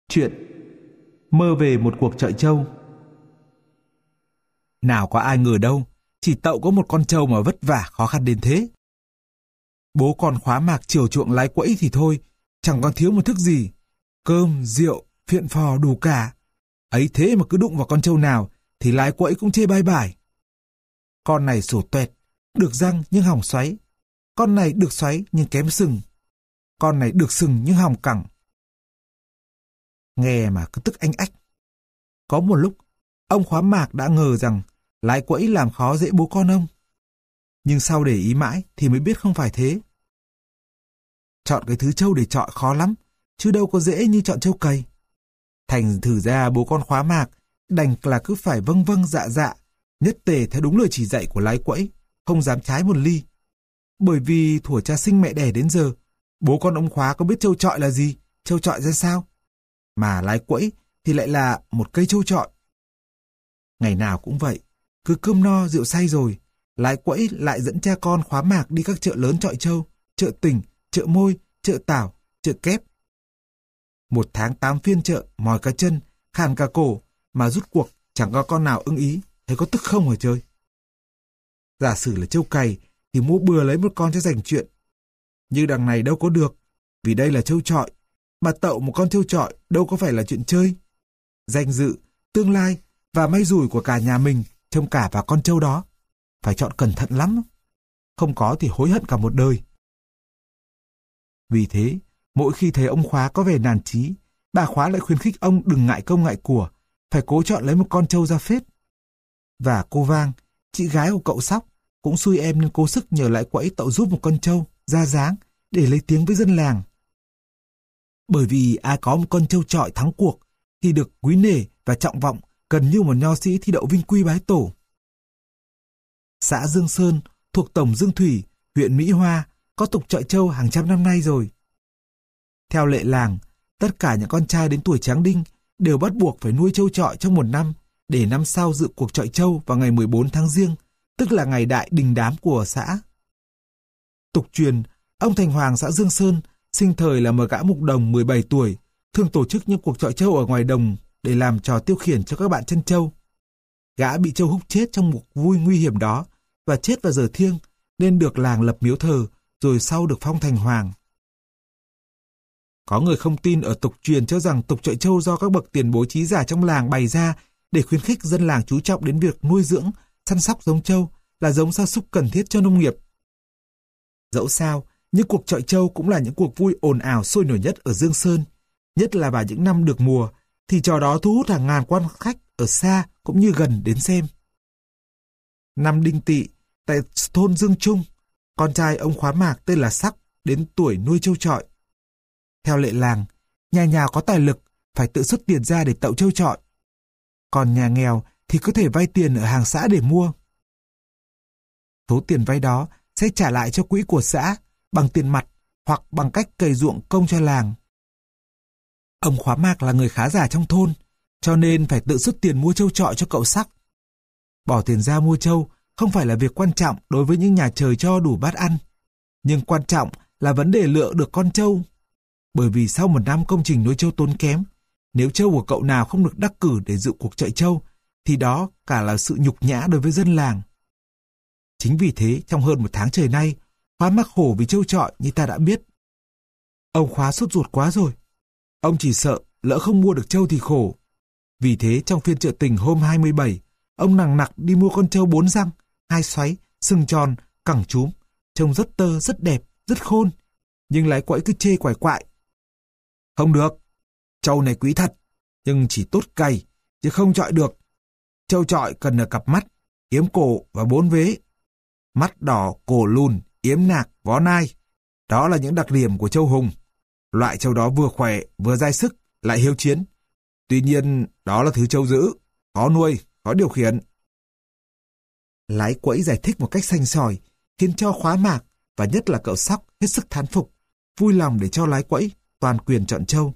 Chuyện Mơ về một cuộc chọi trâu. Nào có ai ngờ đâu, chỉ tậu có một con trâu mà vất vả khó khăn đến thế. Bố con Khóa Mạc chiều chuộng lái quẫy thì thôi, chẳng còn thiếu một thức gì. Cơm, rượu, phiện phò đủ cả. Ấy thế mà cứ đụng vào con trâu nào thì lái quẫy cũng chê bai bài. Con này sổ toẹt, được răng nhưng hỏng xoáy. Con này được xoáy nhưng kém sừng. Con này được sừng nhưng hỏng cẳng. Nghe mà cứ tức anh ách. Có một lúc, ông Khóa Mạc đã ngờ rằng lái quẫy làm khó dễ bố con ông. Nhưng sau để ý mãi thì mới biết không phải thế. Chọn cái thứ trâu để chọi khó lắm, chứ đâu có dễ như chọn trâu cày. Thành thử ra bố con Khóa Mạc đành là cứ phải vâng vâng dạ dạ, nhất tề theo đúng lời chỉ dạy của lái quẫy, không dám trái một ly. Bởi vì thuở cha sinh mẹ đẻ đến giờ, bố con ông Khóa có biết trâu chọi là gì, trâu chọi ra sao. Mà lái quẫy thì lại là một cây trâu chọi. Ngày nào cũng vậy, cứ cơm no rượu say rồi, lái quẫy lại dẫn cha con Khóa Mạc đi các chợ lớn chọi trâu, chợ Tình, chợ Môi, chợ Tảo, chợ Kép. 1 tháng 8 phiên chợ, mỏi cả chân, khàn cả cổ, mà rút cuộc chẳng có con nào ưng ý, thấy có tức không hả chơi. Giả sử là trâu cày thì mua bừa lấy một con cho rảnh chuyện. Nhưng đằng này đâu có được, vì đây là trâu chọi, mà tậu một con trâu chọi đâu có phải là chuyện chơi. Danh dự, tương lai và may rủi của cả nhà mình trông cả vào con trâu đó. Phải chọn cẩn thận lắm, không có thì hối hận cả một đời. Vì thế, mỗi khi thấy ông Khóa có vẻ nản chí, bà Khóa lại khuyến khích ông đừng ngại công ngại của, phải cố chọn lấy một con trâu ra phết. Và cô Vang, chị gái của cậu Sóc, cũng xui em nên cố sức nhờ lái quẫy tậu giúp một con trâu ra dáng để lấy tiếng với dân làng. Bởi vì ai có một con trâu chọi thắng cuộc thì được quý nể và trọng vọng, gần như một nho sĩ thi đậu vinh quy bái tổ. Xã Dương Sơn thuộc tổng Dương Thủy, huyện Mỹ Hoa có tục chọi trâu hàng trăm năm nay rồi. Theo lệ làng, tất cả những con trai đến tuổi tráng đinh đều bắt buộc phải nuôi trâu chọi trong 1 năm để năm sau dự cuộc chọi trâu vào ngày 14 tháng Giêng, tức là ngày đại đình đám của xã. Tục truyền, ông Thành Hoàng xã Dương Sơn sinh thời là một gã mục đồng 17 tuổi, thường tổ chức những cuộc chọi trâu ở ngoài đồng để làm trò tiêu khiển cho các bạn chân trâu. Gã bị trâu húc chết trong một vui nguy hiểm đó và chết vào giờ thiêng, nên được làng lập miếu thờ, rồi sau được phong thành hoàng. Có người không tin ở tục truyền cho rằng tục chọi trâu do các bậc tiền bối trí giả trong làng bày ra để khuyến khích dân làng chú trọng đến việc nuôi dưỡng, săn sóc giống trâu là giống gia súc cần thiết cho nông nghiệp. Dẫu sao, những cuộc chọi trâu cũng là những cuộc vui ồn ào sôi nổi nhất ở Dương Sơn, nhất là vào những năm được mùa, thì trò đó thu hút hàng ngàn quan khách ở xa cũng như gần đến xem. Năm Đinh Tỵ, tại thôn Dương Trung, con trai ông Khóa Mạc tên là Sắc đến tuổi nuôi trâu chọi. Theo lệ làng, nhà nhà có tài lực phải tự xuất tiền ra để tậu trâu chọi, còn nhà nghèo thì có thể vay tiền ở hàng xã để mua. Số tiền vay đó sẽ trả lại cho quỹ của xã bằng tiền mặt hoặc bằng cách cày ruộng công cho làng. Ông Khóa Mạc là người khá giả trong thôn, cho nên phải tự xuất tiền mua trâu chọi cho cậu Sắc. Bỏ tiền ra mua trâu không phải là việc quan trọng đối với những nhà trời cho đủ bát ăn, nhưng quan trọng là vấn đề lựa được con trâu. Bởi vì sau 1 năm công trình nuôi trâu tốn kém, nếu trâu của cậu nào không được đắc cử để dự cuộc chọi trâu, thì đó cả là sự nhục nhã đối với dân làng. Chính vì thế, trong hơn 1 tháng trời nay, Khóa mắc khổ vì trâu chọi như ta đã biết. Ông Khóa sốt ruột quá rồi. Ông chỉ sợ lỡ không mua được trâu thì khổ. Vì thế trong phiên chợ Tình hôm 27, ông nằng nặc đi mua con trâu 4 răng, 2 xoáy, sừng tròn, cẳng chúm, trông rất tơ, rất đẹp, rất khôn. Nhưng lái quẫy cứ chê quải quại. Không được, trâu này quý thật, nhưng chỉ tốt cày, chứ không chọi được. Trâu chọi cần ở cặp mắt, yếm cổ và 4 vế. Mắt đỏ, cổ lùn, yếm nạc, vó nai. Đó là những đặc điểm của trâu hùng. Loại trâu đó vừa khỏe, vừa dai sức, lại hiếu chiến. Tuy nhiên, đó là thứ trâu dữ, khó nuôi, khó điều khiển. Lái quẫy giải thích một cách xanh sỏi, khiến cho Khóa Mạc và nhất là cậu Sóc hết sức thán phục, vui lòng để cho lái quẫy toàn quyền chọn trâu.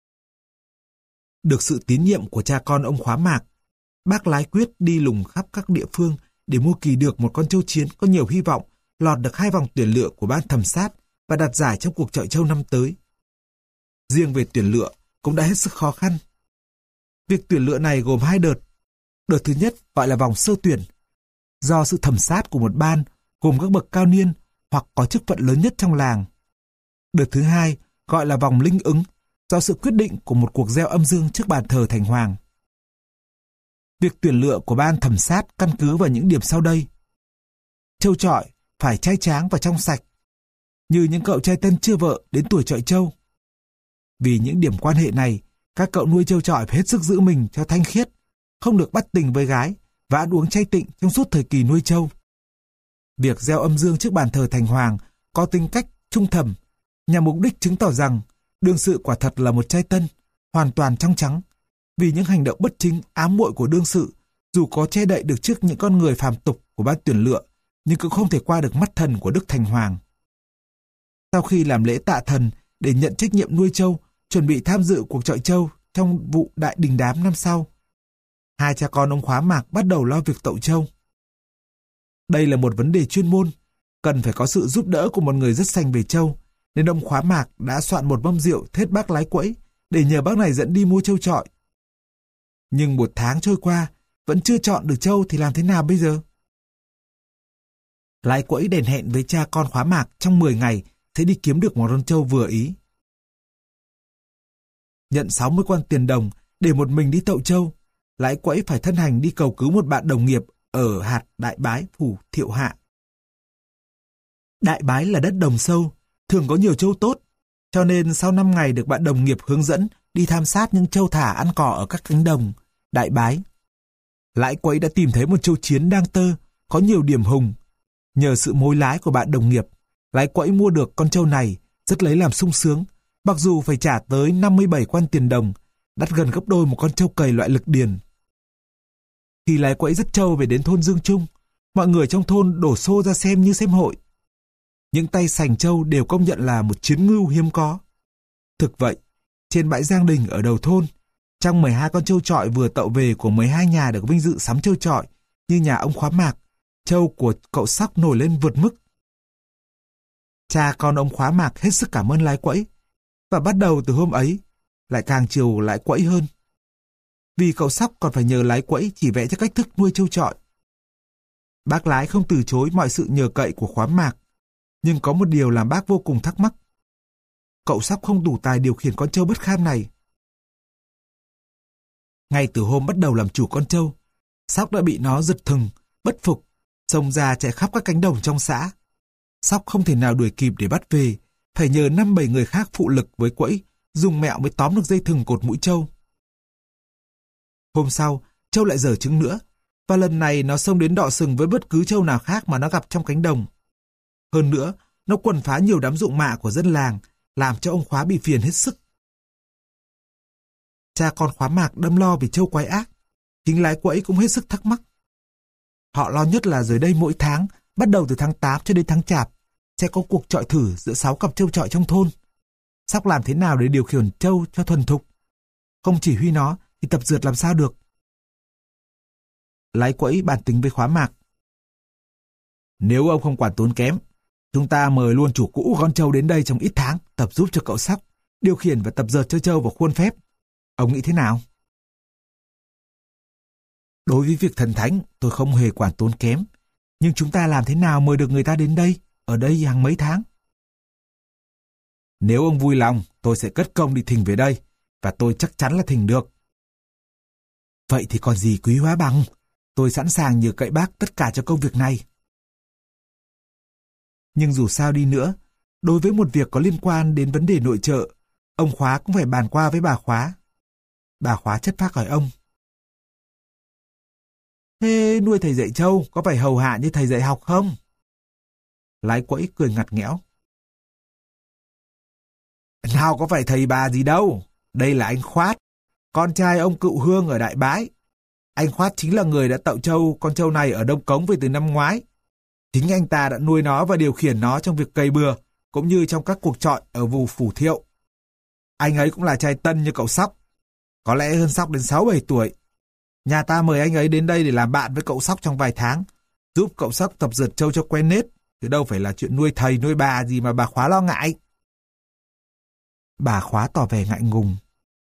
Được sự tín nhiệm của cha con ông Khóa Mạc, bác lái quyết đi lùng khắp các địa phương để mua kỳ được một con trâu chiến có nhiều hy vọng lọt được 2 vòng tuyển lựa của ban thẩm sát và đạt giải trong cuộc chọi trâu năm tới. Riêng về tuyển lựa, cũng đã hết sức khó khăn. Việc tuyển lựa này gồm 2 đợt. Đợt thứ nhất gọi là vòng sơ tuyển, do sự thẩm sát của một ban gồm các bậc cao niên hoặc có chức phận lớn nhất trong làng. Đợt thứ hai gọi là vòng linh ứng, do sự quyết định của một cuộc gieo âm dương trước bàn thờ thành hoàng. Việc tuyển lựa của ban thẩm sát căn cứ vào những điểm sau đây. Trâu chọi phải trai tráng và trong sạch, như những cậu trai tân chưa vợ đến tuổi chọi trâu. Vì những điểm quan hệ này, các cậu nuôi trâu chọi phải hết sức giữ mình cho thanh khiết, không được bắt tình với gái và ăn uống chay tịnh trong suốt thời kỳ nuôi trâu. Việc gieo âm dương trước bàn thờ thành hoàng có tính cách trung thầm, nhằm mục đích chứng tỏ rằng đương sự quả thật là một trai tân, hoàn toàn trong trắng, vì những hành động bất chính ám muội của đương sự, dù có che đậy được trước những con người phàm tục của ban tuyển lựa, nhưng cũng không thể qua được mắt thần của Đức Thành Hoàng. Sau khi làm lễ tạ thần để nhận trách nhiệm nuôi trâu, chuẩn bị tham dự cuộc chọi trâu trong vụ đại đình đám năm sau, 2 cha con ông Khóa Mạc bắt đầu lo việc tậu trâu. Đây là một vấn đề chuyên môn, cần phải có sự giúp đỡ của một người rất sành về trâu, nên ông Khóa Mạc đã soạn một mâm rượu thết bác Lái Quẫy để nhờ bác này dẫn đi mua trâu chọi. Nhưng 1 tháng trôi qua, vẫn chưa chọn được trâu thì làm thế nào bây giờ? Lái Quẫy đền hẹn với cha con Khóa Mạc trong 10 ngày sẽ đi kiếm được một con trâu vừa ý. Nhận 60 quan tiền đồng để một mình đi tậu trâu, Lái Quẫy phải thân hành đi cầu cứu một bạn đồng nghiệp ở hạt Đại Bái, phủ Thiệu Hạ. Đại Bái là đất đồng sâu, thường có nhiều trâu tốt, cho nên sau 5 ngày được bạn đồng nghiệp hướng dẫn đi tham sát những trâu thả ăn cỏ ở các cánh đồng Đại Bái, Lái Quẫy đã tìm thấy một trâu chiến đang tơ, có nhiều điểm hùng. Nhờ sự mối lái của bạn đồng nghiệp, Lái Quẫy mua được con trâu này, rất lấy làm sung sướng, mặc dù phải trả tới 57 quan tiền đồng, đắt gần gấp đôi một con trâu cầy loại lực điền. Khi Lái Quẫy dắt trâu về đến thôn Dương Trung, mọi người trong thôn đổ xô ra xem như xem hội. Những tay sành trâu đều công nhận là một chiến ngưu hiếm có. Thực vậy, trên bãi Giang Đình ở đầu thôn, trong 12 con trâu chọi vừa tậu về của 12 nhà được vinh dự sắm trâu chọi, như nhà ông Khóa Mạc, trâu của cậu Sóc nổi lên vượt mức. Cha con ông Khóa Mạc hết sức cảm ơn Lái Quẫy, và bắt đầu từ hôm ấy, lại càng chiều Lái Quẫy hơn. Vì cậu Sóc còn phải nhờ Lái Quẫy chỉ vẽ cho cách thức nuôi trâu chọi. Bác Lái không từ chối mọi sự nhờ cậy của Khóa Mạc, nhưng có một điều làm bác vô cùng thắc mắc. Cậu Sóc không đủ tài điều khiển con trâu bất kham này. Ngay từ hôm bắt đầu làm chủ con trâu, Sóc đã bị nó giật thừng, bất phục, xông ra chạy khắp các cánh đồng trong xã. Sóc không thể nào đuổi kịp để bắt về, phải nhờ 5-7 người khác phụ lực với Quẫy, dùng mẹo mới tóm được dây thừng cột mũi trâu. Hôm sau, trâu lại giở trứng nữa, và lần này nó xông đến đọ sừng với bất cứ trâu nào khác mà nó gặp trong cánh đồng. Hơn nữa, nó quần phá nhiều đám ruộng mạ của dân làng, làm cho ông Khóa bị phiền hết sức. Cha con Khóa Mạc đâm lo vì trâu quái ác, chính Lái Quẫy cũng hết sức thắc mắc. Họ lo nhất là rồi đây mỗi tháng, bắt đầu từ tháng 8 cho đến tháng Chạp, sẽ có cuộc chọi thử giữa 6 cặp trâu chọi trong thôn. Sóc làm thế nào để điều khiển trâu cho thuần thục? Không chỉ huy nó thì tập dượt làm sao được? Lái Quẫy bàn tính với Khóa Mạc. Nếu ông không quản tốn kém, chúng ta mời luôn chủ cũ con trâu đến đây trong ít tháng, tập giúp cho cậu Sóc điều khiển và tập dượt cho trâu vào khuôn phép. Ông nghĩ thế nào? Đối với việc thần thánh, tôi không hề quản tốn kém. Nhưng chúng ta làm thế nào mời được người ta đến đây, ở đây hàng mấy tháng? Nếu ông vui lòng, tôi sẽ cất công đi thỉnh về đây, và tôi chắc chắn là thỉnh được. Vậy thì còn gì quý hóa bằng, tôi sẵn sàng nhờ cậy bác tất cả cho công việc này. Nhưng dù sao đi nữa, đối với một việc có liên quan đến vấn đề nội trợ, ông Khóa cũng phải bàn qua với bà Khóa. Bà Khóa chất phác hỏi ông. Thế nuôi thầy dạy trâu có phải hầu hạ như thầy dạy học không? Lái Quẫy cười ngặt nghẽo. Nào có phải thầy bà gì đâu, đây là anh Khoát, con trai ông Cựu Hương ở Đại Bái. Anh Khoát chính là người đã tậu trâu con trâu này ở Đông Cống về từ năm ngoái. Chính anh ta đã nuôi nó và điều khiển nó trong việc cày bừa, cũng như trong các cuộc chọi ở vùng Phủ Thiệu. Anh ấy cũng là trai tân như cậu Sóc, có lẽ hơn Sóc đến 6-7 tuổi. Nhà ta mời anh ấy đến đây để làm bạn với cậu Sóc trong vài tháng, giúp cậu Sóc tập dượt trâu cho quen nết, chứ đâu phải là chuyện nuôi thầy nuôi bà gì mà bà Khóa lo ngại. Bà Khóa tỏ vẻ ngại ngùng.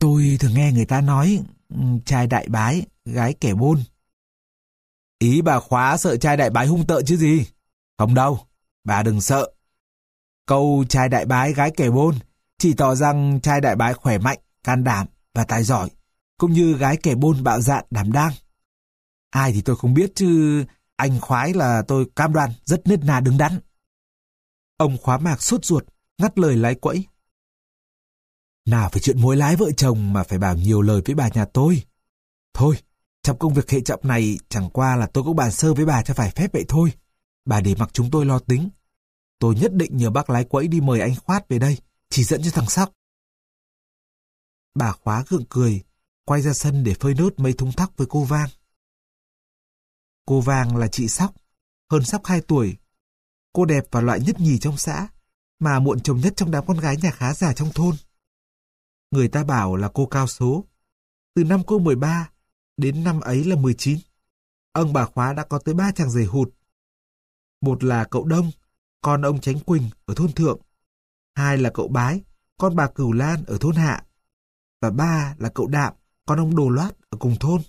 Tôi thường nghe người ta nói trai đại bái, gái kẻ bôn. Ý bà Khóa sợ trai đại bái hung tợn chứ gì? Không đâu, bà đừng sợ. Câu trai đại bái, gái kẻ bôn chỉ tỏ rằng trai đại bái khỏe mạnh, can đảm và tài giỏi, cũng như gái kẻ bôn bạo dạn, đảm đang. Ai thì tôi không biết chứ anh Khoái là tôi cam đoan rất nết na đứng đắn. Ông Khóa Mạc sốt ruột, ngắt lời Lái Quẫy. Nào phải chuyện mối lái vợ chồng mà phải bảo nhiều lời với bà nhà tôi. Thôi, trong công việc hệ trọng này chẳng qua là tôi cũng bàn sơ với bà cho phải phép vậy thôi. Bà để mặc chúng tôi lo tính. Tôi nhất định nhờ bác Lái Quẫy đi mời anh Khoát về đây, chỉ dẫn cho thằng Sóc. Bà Khóa gượng cười, quay ra sân để phơi nốt mấy thúng thóc với cô Vang. Cô Vang là chị Sóc, hơn Sóc 2 tuổi. Cô đẹp và loại nhất nhì trong xã, mà muộn chồng nhất trong đám con gái nhà khá giả trong thôn. Người ta bảo là cô cao số. Từ năm cô 13 đến năm ấy là 19, ông bà Khóa đã có tới 3 chàng rể hụt. Một là cậu Đông, con ông Chánh Quỳnh ở thôn Thượng. Hai là cậu Bái, con bà Cửu Lan ở thôn Hạ. Và ba là cậu Đạm, con ông Đồ Loát ở cùng thôn.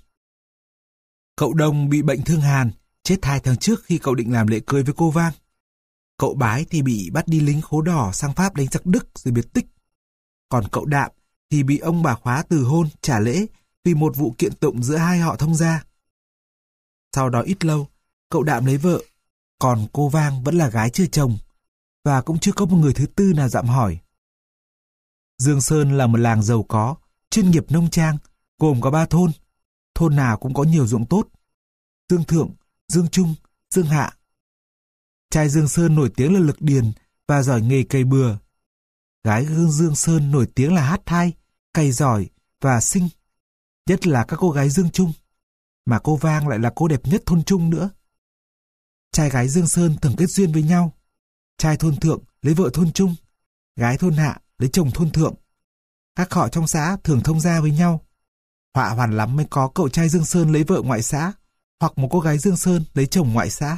Cậu Đông bị bệnh thương hàn, chết 2 tháng trước khi cậu định làm lễ cưới với cô Vang. Cậu Bái thì bị bắt đi lính khố đỏ sang Pháp đánh giặc Đức rồi biệt tích. Còn cậu Đạm thì bị ông bà Khóa từ hôn trả lễ vì một vụ kiện tụng giữa hai họ thông gia. Sau đó ít lâu, cậu Đạm lấy vợ, còn cô Vang vẫn là gái chưa chồng, và cũng chưa có một người thứ tư nào dạm hỏi. Dương Sơn là một làng giàu có, chuyên nghiệp nông trang, gồm có 3 thôn. Thôn nào cũng có nhiều ruộng tốt. Dương Thượng, Dương Trung, Dương Hạ. Trai Dương Sơn nổi tiếng là lực điền và giỏi nghề cày bừa. Gái Dương Sơn nổi tiếng là hát thai, cày giỏi và xinh. Nhất là các cô gái Dương Trung, mà cô Vang lại là cô đẹp nhất thôn Trung nữa. Trai gái Dương Sơn thường kết duyên với nhau. Trai thôn Thượng lấy vợ thôn Trung, gái thôn Hạ lấy chồng thôn Thượng. Các họ trong xã thường thông gia với nhau. Họa hoàn lắm mới có cậu trai Dương Sơn lấy vợ ngoại xã, hoặc một cô gái Dương Sơn lấy chồng ngoại xã.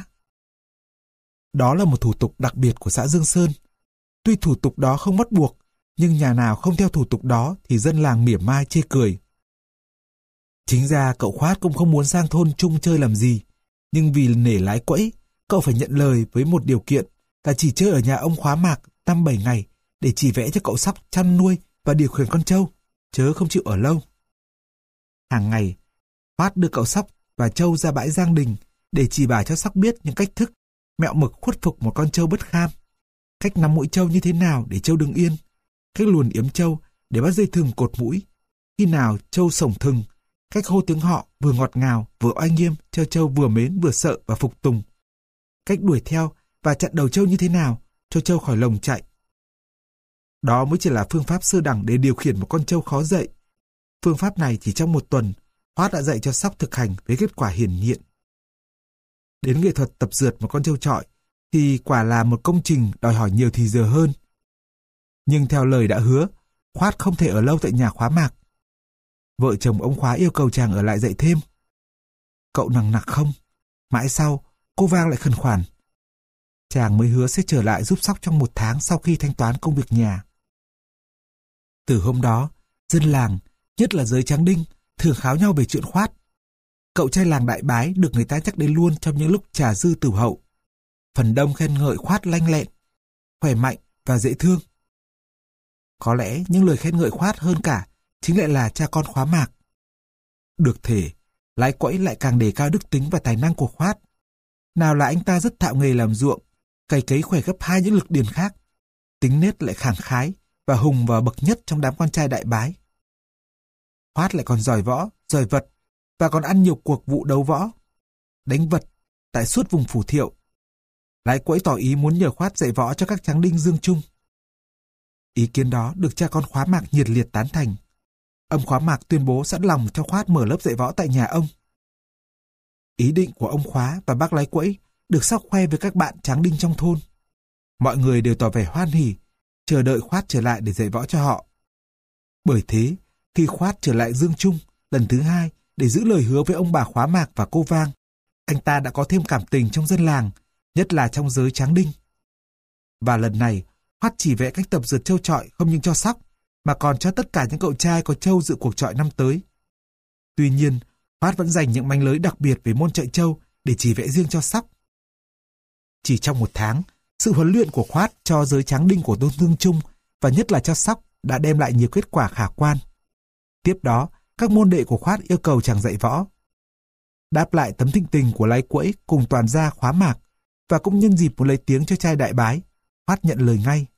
Đó là một thủ tục đặc biệt của xã Dương Sơn. Tuy thủ tục đó không bắt buộc, nhưng nhà nào không theo thủ tục đó thì dân làng mỉa mai chê cười. Chính ra cậu Khoát cũng không muốn sang thôn Trung chơi làm gì, nhưng vì nể Lái Quẫy, cậu phải nhận lời với một điều kiện là chỉ chơi ở nhà ông Khóa Mạc 5-7 ngày để chỉ vẽ cho cậu Sóc chăn nuôi và điều khiển con trâu, chớ không chịu ở lâu. Hàng ngày, Khoát đưa cậu Sóc và trâu ra bãi Giang Đình để chỉ bảo cho Sóc biết những cách thức, mẹo mực khuất phục một con trâu bất kham, cách nắm mũi trâu như thế nào để trâu đứng yên, cách luồn yếm trâu để bắt dây thừng cột mũi, khi nào trâu sổng thừng, cách hô tiếng họ vừa ngọt ngào vừa oai nghiêm cho trâu vừa mến vừa sợ và phục tùng, cách đuổi theo và chặn đầu trâu như thế nào cho trâu khỏi lồng chạy. Đó mới chỉ là phương pháp sơ đẳng để điều khiển một con trâu khó dạy. Phương pháp này chỉ trong 1 tuần, Khoát đã dạy cho Sóc thực hành với kết quả hiển nhiên. Đến nghệ thuật tập rượt một con trâu trọi thì quả là một công trình đòi hỏi nhiều thì giờ hơn. Nhưng theo lời đã hứa, Khoát không thể ở lâu tại nhà Khóa Mạc. Vợ chồng ông Khóa yêu cầu chàng ở lại dạy thêm. Cậu nằng nặc không. Mãi sau, cô Vang lại khẩn khoản. Chàng mới hứa sẽ trở lại giúp Sóc trong 1 tháng sau khi thanh toán công việc nhà. Từ hôm đó, dân làng, nhất là giới Tráng Đinh, thường kháo nhau về chuyện Khoát. Cậu trai làng Đại Bái được người ta nhắc đến luôn trong những lúc trà dư tửu hậu. Phần đông khen ngợi Khoát lanh lẹn, khỏe mạnh và dễ thương. Có lẽ những lời khen ngợi Khoát hơn cả chính lại là cha con Khóa Mạc. Được thể, Lái Quẫy lại càng đề cao đức tính và tài năng của Khoát. Nào là anh ta rất thạo nghề làm ruộng, cày cấy khỏe gấp 2 những lực điền khác. Tính nết lại khẳng khái và hùng và bậc nhất trong đám con trai Đại Bái. Khoát lại còn giỏi võ, giỏi vật và còn ăn nhiều cuộc vụ đấu võ, đánh vật tại suốt vùng Phủ Thiệu. Lái Quẫy tỏ ý muốn nhờ Khoát dạy võ cho các tráng đinh Dương Trung. Ý kiến đó được cha con Khóa Mạc nhiệt liệt tán thành. Ông Khóa Mạc tuyên bố sẵn lòng cho Khoát mở lớp dạy võ tại nhà ông. Ý định của ông Khóa và bác Lái Quẫy được Sóc khoe với các bạn tráng đinh trong thôn. Mọi người đều tỏ vẻ hoan hỉ, chờ đợi Khoát trở lại để dạy võ cho họ. Bởi thế, khi Khoát trở lại Dương Trung lần thứ 2 để giữ lời hứa với ông bà Khóa Mạc và cô Vang, anh ta đã có thêm cảm tình trong dân làng, nhất là trong giới tráng đinh. Và lần này, Khoát chỉ vẽ cách tập rượt trâu trọi không những cho Sóc, mà còn cho tất cả những cậu trai có trâu dự cuộc chọi năm tới. Tuy nhiên, Khoát vẫn dành những mánh lới đặc biệt về môn chạy trâu để chỉ vẽ riêng cho Sóc. Chỉ trong 1 tháng, sự huấn luyện của Khoát cho giới tráng đinh của Tôn Thương Trung và nhất là cho Sóc đã đem lại nhiều kết quả khả quan. Tiếp đó, các môn đệ của Khoát yêu cầu chàng dạy võ. Đáp lại tấm thịnh tình của Lái Quẫy cùng toàn gia Khóa Mạc và cũng nhân dịp muốn lấy tiếng cho trai Đại Bái, Khoát nhận lời ngay.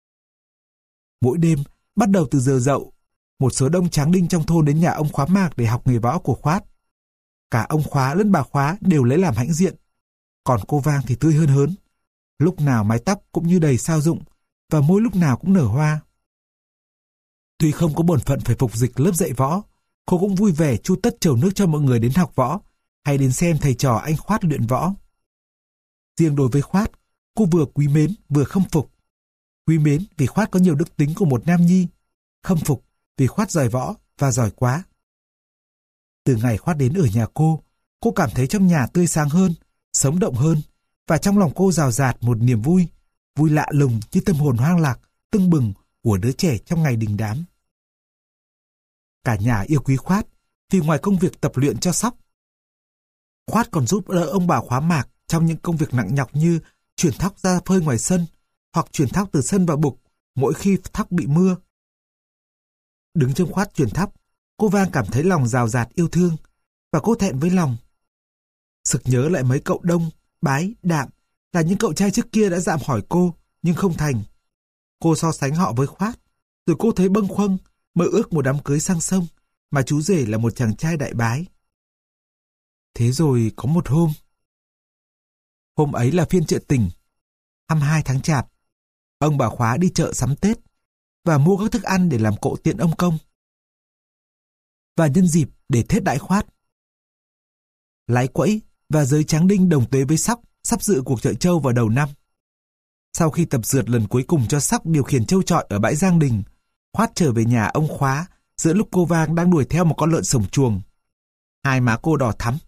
Mỗi đêm, bắt đầu từ giờ dậu, một số đông tráng đinh trong thôn đến nhà ông Khóa Mạc để học nghề võ của Khoát. Cả ông Khóa lẫn bà Khóa đều lấy làm hãnh diện, còn cô Vang thì tươi hơn hớn. Lúc nào mái tóc cũng như đầy sao rụng và môi lúc nào cũng nở hoa. Tuy không có bổn phận phải phục dịch lớp dạy võ, cô cũng vui vẻ chu tất chầu nước cho mọi người đến học võ hay đến xem thầy trò anh Khoát luyện võ. Riêng đối với Khoát, cô vừa quý mến vừa khâm phục. Quý mến vì Khoát có nhiều đức tính của một nam nhi, khâm phục vì Khoát giỏi võ và giỏi quá. Từ ngày Khoát đến ở nhà cô cảm thấy trong nhà tươi sáng hơn, sống động hơn, và trong lòng cô rào rạt một niềm vui, vui lạ lùng như tâm hồn hoang lạc, tưng bừng của đứa trẻ trong ngày đình đám. Cả nhà yêu quý Khoát vì ngoài công việc tập luyện cho Sóc, Khoát còn giúp đỡ ông bà Khóa Mạc trong những công việc nặng nhọc như chuyển thóc ra phơi ngoài sân hoặc chuyển thóc từ sân vào bục mỗi khi thóc bị mưa. Đứng trong Khoát chuyển thóc, cô Vang cảm thấy lòng rào rạt yêu thương và cô thẹn với lòng. Sực nhớ lại mấy cậu Đông, Bái, Đạm là những cậu trai trước kia đã dạm hỏi cô nhưng không thành. Cô so sánh họ với Khoát, rồi cô thấy bâng khuâng, mơ ước một đám cưới sang sông mà chú rể là một chàng trai Đại Bái. Thế rồi có một hôm ấy là phiên chợ tình, 22 tháng Chạp. Ông bà Khóa đi chợ sắm Tết và mua các thức ăn để làm cỗ tiễn ông công. Và nhân dịp để thết đãi Khoát, Lái Quẫy và giới tráng đinh đồng tuế với Sóc sắp dự cuộc chọi trâu vào đầu năm. Sau khi tập dượt lần cuối cùng cho Sóc điều khiển trâu trọi ở bãi Giang Đình, Khoát trở về nhà ông Khóa giữa lúc cô Vang đang đuổi theo một con lợn sổng chuồng. Hai má cô đỏ thắm,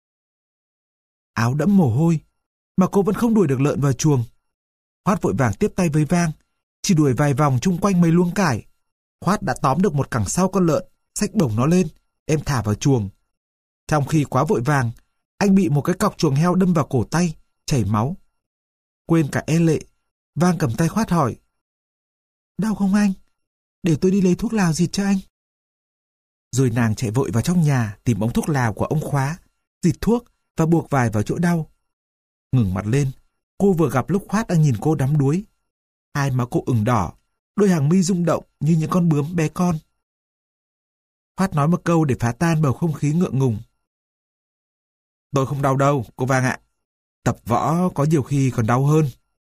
áo đẫm mồ hôi, mà cô vẫn không đuổi được lợn vào chuồng. Khoát vội vàng tiếp tay với Vang, chỉ đuổi vài vòng chung quanh mấy luống cải. Khoát đã tóm được một cẳng sau con lợn, xách bổng nó lên, em thả vào chuồng. Trong khi quá vội vàng, anh bị một cái cọc chuồng heo đâm vào cổ tay, chảy máu. Quên cả e lệ, Vang cầm tay Khoát hỏi: "Đau không anh? Để tôi đi lấy thuốc lào xịt cho anh." Rồi nàng chạy vội vào trong nhà tìm ống thuốc lào của ông Khóa, xịt thuốc và buộc vải vào chỗ đau. Ngẩng mặt lên, cô vừa gặp lúc Khoát đang nhìn cô đắm đuối. Hai má cô ửng đỏ, đôi hàng mi rung động như những con bướm bé con. Khoát nói một câu để phá tan bầu không khí ngượng ngùng: "Tôi không đau đâu, cô Vang ạ. Tập võ có nhiều khi còn đau hơn."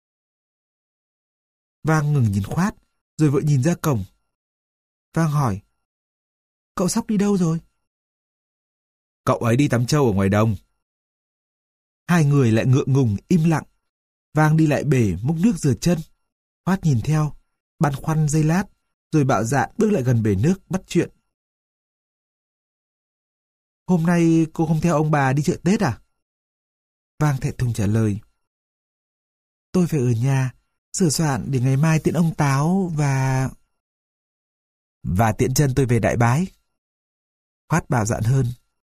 Vang ngừng nhìn Khoát, rồi vội nhìn ra cổng. Vang hỏi: "Cậu Sóc đi đâu rồi?" "Cậu ấy đi tắm trâu ở ngoài đồng." Hai người lại ngượng ngùng im lặng. Vang đi lại bể múc nước rửa chân. Khoát nhìn theo, băn khoăn giây lát, rồi bạo dạn bước lại gần bể nước bắt chuyện: "Hôm nay cô không theo ông bà đi chợ Tết à?" Vang thẹn thùng trả lời: "Tôi phải ở nhà, sửa soạn để ngày mai tiễn ông Táo và tiễn chân tôi về Đại Bái." Khoát bạo dạn hơn: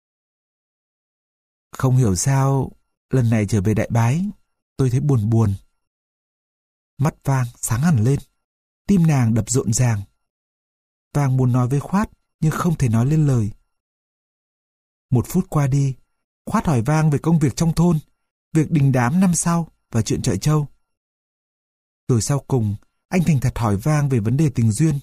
"Không hiểu sao, lần này trở về Đại Bái, tôi thấy buồn buồn." Mắt Vang sáng hẳn lên, tim nàng đập rộn ràng. Vang muốn nói với Khoát, nhưng không thể nói lên lời. 1 phút qua đi, Khoát hỏi Vang về công việc trong thôn, việc đình đám năm sau và chuyện chọi trâu. Rồi sau cùng, anh thành thật hỏi Vang về vấn đề tình duyên.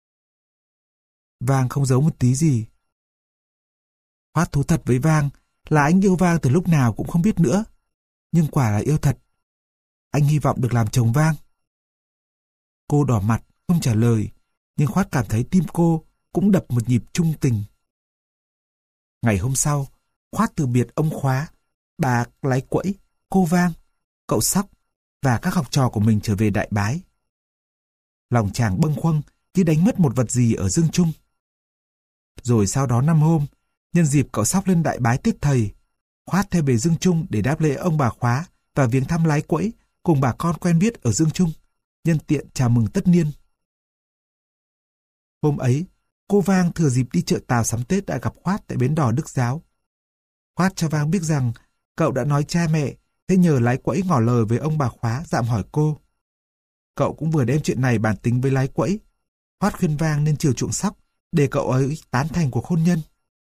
Vang không giấu một tí gì. Khoát thú thật với Vang là anh yêu Vang từ lúc nào cũng không biết nữa, nhưng quả là yêu thật. Anh hy vọng được làm chồng Vang. Cô đỏ mặt, không trả lời, nhưng Khoát cảm thấy tim cô cũng đập một nhịp trung tình. Ngày hôm sau, Khoát từ biệt ông Khóa, bà Lái Quẫy, cô Vang, cậu Sóc và các học trò của mình trở về Đại Bái. Lòng chàng bâng khuâng như đánh mất một vật gì ở Dương Trung. Rồi sau đó 5 hôm, nhân dịp cậu Sóc lên Đại Bái tiếp thầy, Khoát theo về Dương Trung để đáp lễ ông bà Khóa và viếng thăm Lái Quẫy cùng bà con quen biết ở Dương Trung, nhân tiện chào mừng tất niên. Hôm ấy, cô Vang thừa dịp đi chợ Tàu sắm Tết đã gặp Khoát tại bến đò Đức Giáo. Khoát cho Vang biết rằng cậu đã nói cha mẹ sẽ nhờ lái quẫy ngỏ lời với ông bà Khóa dạm hỏi cô. Cậu cũng vừa đem chuyện này bàn tính với lái quẫy. Khoát khuyên Vang nên chiều chuộng Sóc để cậu ấy tán thành cuộc hôn nhân.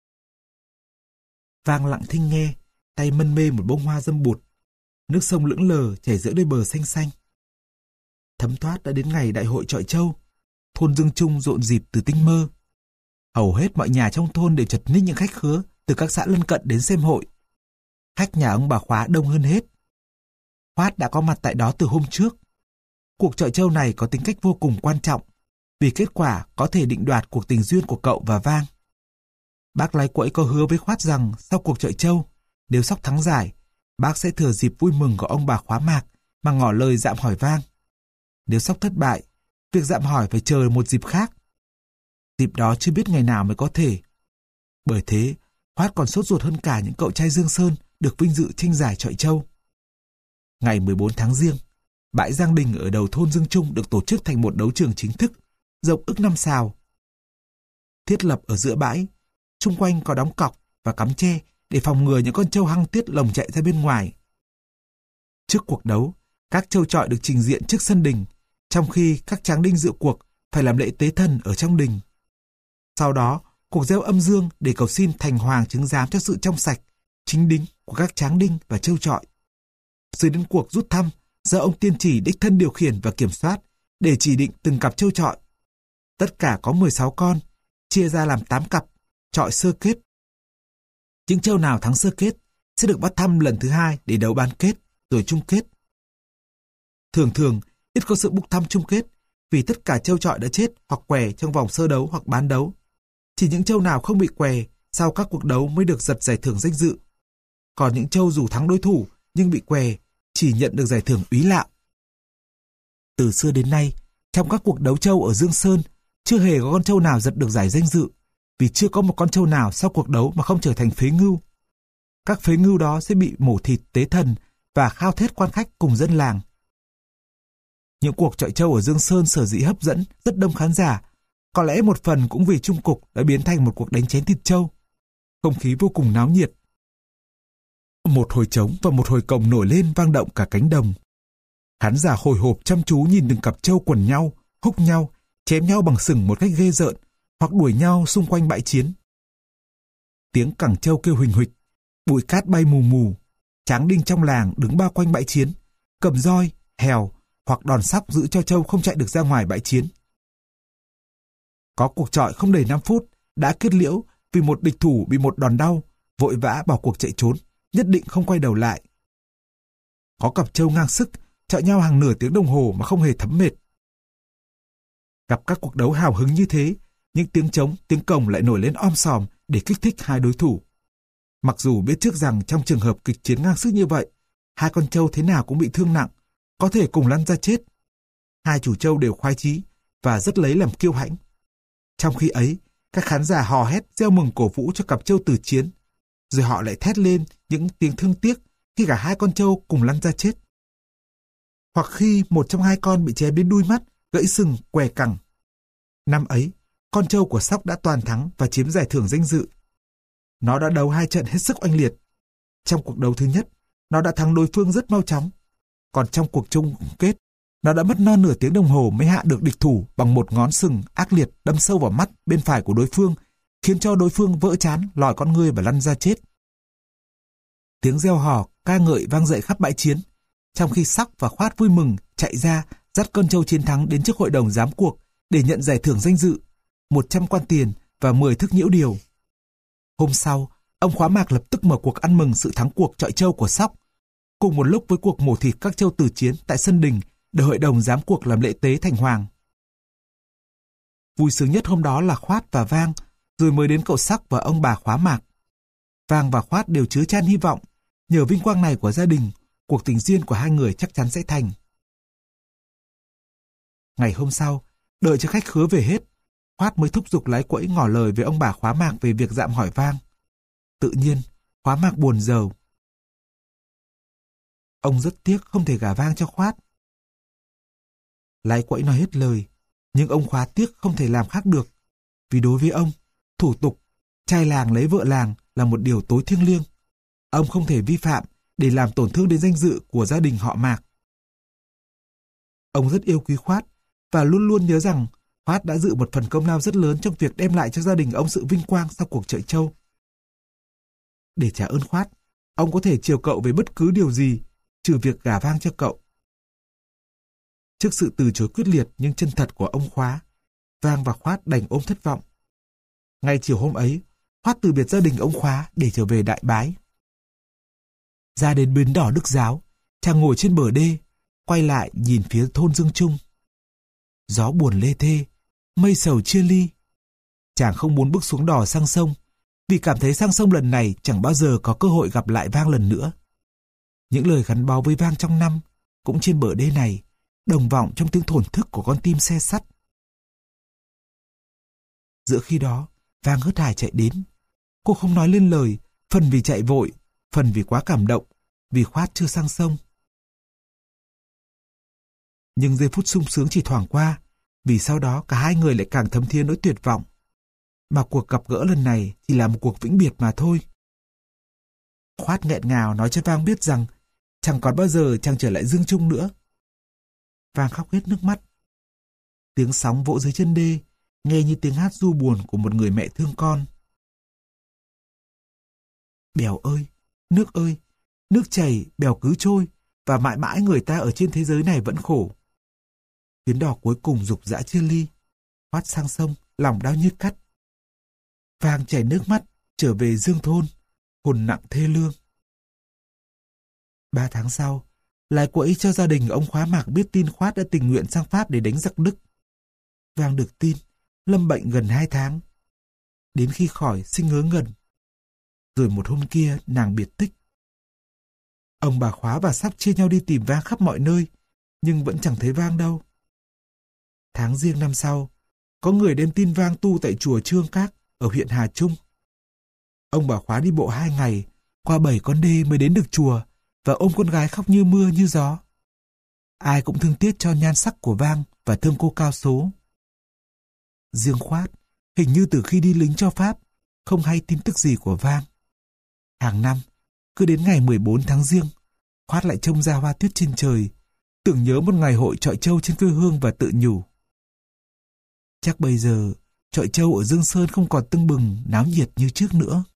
Vang lặng thinh nghe, tay mân mê một bông hoa dâm bụt. Nước sông lững lờ chảy giữa đôi bờ xanh xanh. Thấm thoát đã đến ngày đại hội chọi trâu. Thôn Dương Trung rộn rịp từ tinh mơ. Hầu hết mọi nhà trong thôn đều chật ních những khách khứa từ các xã lân cận đến xem hội. Khách nhà ông bà Khóa đông hơn hết. Khoát đã có mặt tại đó từ hôm trước. Cuộc chọi trâu này có tính cách vô cùng quan trọng, vì kết quả có thể định đoạt cuộc tình duyên của cậu và Vang. Bác lái quẫy có hứa với Khoát rằng sau cuộc chọi trâu, nếu Sóc thắng giải, bác sẽ thừa dịp vui mừng của ông bà Khóa Mạc mà ngỏ lời dạm hỏi Vang. Nếu Sóc thất bại, việc dạm hỏi phải chờ một dịp khác. Dịp đó chưa biết ngày nào mới có thể. Bởi thế, Khoát còn sốt ruột hơn cả những cậu trai Dương Sơn được vinh dự tranh giải chọi trâu. Ngày 14 tháng Giêng, bãi Giang Đình ở đầu thôn Dương Trung được tổ chức thành một đấu trường chính thức, rộng ức 5 sào. Thiết lập ở giữa bãi, chung quanh có đóng cọc và cắm tre để phòng ngừa những con trâu hăng tiết lồng chạy ra bên ngoài. Trước cuộc đấu, các trâu chọi được trình diện trước sân đình, trong khi các tráng đinh dự cuộc phải làm lễ tế thần ở trong đình. Sau đó, cuộc gieo âm dương để cầu xin thành hoàng chứng giám cho sự trong sạch, chính đính của các tráng đinh và trâu chọi. Rồi đến cuộc rút thăm, do ông tiên chỉ đích thân điều khiển và kiểm soát để chỉ định từng cặp trâu chọi. Tất cả có 16 con, chia ra làm 8 cặp, chọi sơ kết. Những trâu nào thắng sơ kết sẽ được bắt thăm lần thứ hai để đấu bán kết, rồi chung kết. Thường thường, ít có sự bốc thăm chung kết vì tất cả trâu chọi đã chết hoặc què trong vòng sơ đấu hoặc bán đấu. Chỉ những trâu nào không bị què sau các cuộc đấu mới được giật giải thưởng danh dự. Còn những trâu dù thắng đối thủ nhưng bị què chỉ nhận được giải thưởng úy lạo. Từ xưa đến nay, trong các cuộc đấu trâu ở Dương Sơn, chưa hề có con trâu nào giật được giải danh dự, vì chưa có một con trâu nào sau cuộc đấu mà không trở thành phế ngưu. Các phế ngưu đó sẽ bị mổ thịt tế thần và khao thét quan khách cùng dân làng. Những cuộc chọi trâu ở Dương Sơn sở dĩ hấp dẫn rất đông khán giả, có lẽ một phần cũng vì chung cục đã biến thành một cuộc đánh chén thịt trâu. Không khí vô cùng náo nhiệt. Một hồi trống và một hồi cồng nổi lên vang động cả cánh đồng. Khán giả hồi hộp chăm chú nhìn từng cặp trâu quần nhau, húc nhau, chém nhau bằng sừng một cách ghê rợn, hoặc đuổi nhau xung quanh bãi chiến. Tiếng cẳng trâu kêu huỳnh huỵch, bụi cát bay mù mù, tráng đinh trong làng đứng bao quanh bãi chiến, cầm roi, hèo hoặc đòn sóc giữ cho trâu không chạy được ra ngoài bãi chiến. Có cuộc chọi không đầy 5 phút đã kết liễu vì một địch thủ bị một đòn đau, vội vã bỏ cuộc chạy trốn, nhất định không quay đầu lại. Có cặp trâu ngang sức chọi nhau hàng nửa tiếng đồng hồ mà không hề thấm mệt. Gặp các cuộc đấu hào hứng như thế, những tiếng trống, tiếng cồng lại nổi lên om sòm để kích thích hai đối thủ. Mặc dù biết trước rằng trong trường hợp kịch chiến ngang sức như vậy, hai con trâu thế nào cũng bị thương nặng, có thể cùng lăn ra chết. Hai chủ trâu đều khoái chí và rất lấy làm kiêu hãnh. Trong khi ấy, các khán giả hò hét reo mừng cổ vũ cho cặp trâu tử chiến, rồi họ lại thét lên những tiếng thương tiếc khi cả hai con trâu cùng lăn ra chết. Hoặc khi một trong hai con bị chém đến đuôi mắt, gãy sừng, què cẳng. Năm ấy, con trâu của Sóc đã toàn thắng và chiếm giải thưởng danh dự. Nó đã đấu 2 trận hết sức oanh liệt. Trong cuộc đấu thứ nhất, nó đã thắng đối phương rất mau chóng. Còn trong cuộc chung kết, nó đã mất non nửa tiếng đồng hồ mới hạ được địch thủ bằng một ngón sừng ác liệt đâm sâu vào mắt bên phải của đối phương, khiến cho đối phương vỡ trán, lòi con ngươi và lăn ra chết. Tiếng reo hò, ca ngợi vang dậy khắp bãi chiến, trong khi Sóc và Khoát vui mừng chạy ra dắt con trâu chiến thắng đến trước hội đồng giám cuộc để nhận giải thưởng danh dự, 100 quan tiền và 10 thức nhiễu điều. Hôm sau, ông Khóa Mạc lập tức mở cuộc ăn mừng sự thắng cuộc chọi trâu của Sóc, cùng một lúc với cuộc mổ thịt các trâu tử chiến tại sân đình để hội đồng giám cuộc làm lễ tế thành hoàng. Vui sướng nhất hôm đó là Khoát và Vang, rồi mới đến cậu Sóc và ông bà Khóa Mạc. Vang và Khoát đều chứa chan hy vọng, nhờ vinh quang này của gia đình, cuộc tình duyên của hai người chắc chắn sẽ thành. Ngày hôm sau, đợi cho khách khứa về hết, Khoát mới thúc giục lái quẫy ngỏ lời với ông bà Khóa Mạc về việc dạm hỏi Vang. Tự nhiên, Khóa Mạc buồn rầu. Ông rất tiếc không thể gả Vang cho Khoát. Lái quẫy nói hết lời, nhưng ông Khóa tiếc không thể làm khác được, Vì đối với ông, thủ tục trai làng lấy vợ làng là một điều tối thiêng liêng. Ông không thể vi phạm để làm tổn thương đến danh dự của gia đình họ Mạc. Ông rất yêu quý Khoát và luôn luôn nhớ rằng Khoát đã dự một phần công lao rất lớn trong việc đem lại cho gia đình ông sự vinh quang sau cuộc chọi trâu. Để trả ơn Khoát, ông có thể chiều cậu về bất cứ điều gì, trừ việc gả Vang cho cậu. Trước sự từ chối quyết liệt nhưng chân thật của ông Khóa, Vang và Khoát đành ôm thất vọng. Ngay chiều hôm ấy, Khoát từ biệt gia đình ông Khóa để trở về Đại Bái. Ra đến bến đỏ Đức Giáo, chàng ngồi trên bờ đê, quay lại nhìn phía thôn Dương Trung. Gió buồn lê thê, mây sầu chia ly. Chàng không muốn bước xuống đò sang sông, vì cảm thấy sang sông lần này chẳng bao giờ có cơ hội gặp lại Vang lần nữa. Những lời gắn bó với Vang trong năm, cũng trên bờ đê này, đồng vọng trong tiếng thổn thức của con tim xe sắt. Giữa khi đó, Vang hớt hải chạy đến. Cô không nói lên lời, phần vì chạy vội, phần vì quá cảm động, vì Khoát chưa sang sông. Nhưng giây phút sung sướng chỉ thoảng qua, vì sau đó cả hai người lại càng thấm thía nỗi tuyệt vọng. Mà cuộc gặp gỡ lần này chỉ là một cuộc vĩnh biệt mà thôi. Khoát nghẹn ngào nói cho Vang biết rằng chẳng còn bao giờ chàng trở lại Dương Trung nữa. Vang khóc hết nước mắt. Tiếng sóng vỗ dưới chân đê, nghe như tiếng hát ru buồn của một người mẹ thương con. Bèo ơi, nước chảy, bèo cứ trôi, và mãi mãi người ta ở trên thế giới này vẫn khổ. Chuyến đò cuối cùng rục rã chia ly. Khoát sang sông, lòng đau như cắt. Vang chảy nước mắt, trở về Dương thôn, hồn nặng thê lương. 3 tháng sau, lại quẫy cho gia đình ông Khóa Mạc biết tin Khoát đã tình nguyện sang Pháp để đánh giặc Đức. Vang được tin, lâm bệnh gần 2 tháng. Đến khi khỏi sinh ngớ ngẩn. Rồi một hôm kia nàng biệt tích. Ông bà Khóa và Sắp chia nhau đi tìm Vang khắp mọi nơi, nhưng vẫn chẳng thấy Vang đâu. Tháng Giêng năm sau, có người đem tin Vang tu tại chùa Trương Các ở huyện Hà Trung. Ông bà Khóa đi bộ 2 ngày, qua 7 con đê mới đến được chùa, và ôm con gái khóc như mưa như gió. Ai cũng thương tiếc cho nhan sắc của Vang và thương cô cao số. Riêng Khoát, hình như từ khi đi lính cho Pháp, không hay tin tức gì của Vang. Hàng năm, cứ đến ngày 14 tháng Giêng, Khoát lại trông ra hoa tuyết trên trời, tưởng nhớ một ngày hội chọi trâu trên quê hương và tự nhủ. Chắc bây giờ, chọi trâu ở Dương Sơn không còn tưng bừng, náo nhiệt như trước nữa.